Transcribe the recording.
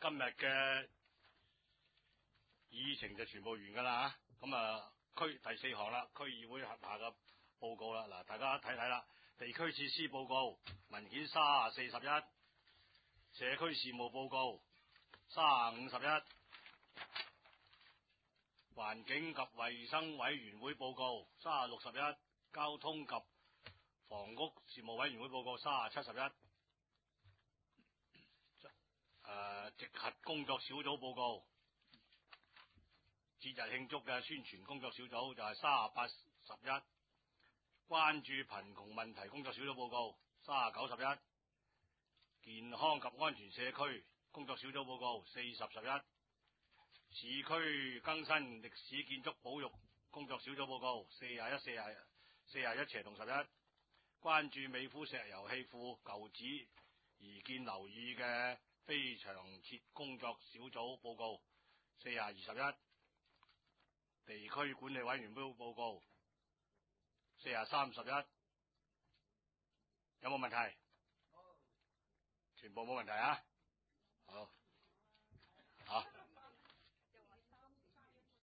今日嘅議程就全部完㗎啦嚇，咁啊第4項啦，區議會轄下嘅報告啦，嗱大家睇睇啦，地區設施報告文件34/11，社區事務報告35/11，環境及衛生委員會報告36/11，交通及房屋事務委員會報告37/11。直轄工作小組報告，節日慶祝嘅宣傳工作小組就係38/11，關注貧窮問題工作小組報告39/11，健康及安全社區工作小組報告40/11，市區更新歷史建築保育工作小組報告41/11，關注美孚石油氣庫舊址擬建樓宇嘅非常設工作小組報告42/11，地區管理委員會報告43/11，有冇問題？全部冇問題啊！好。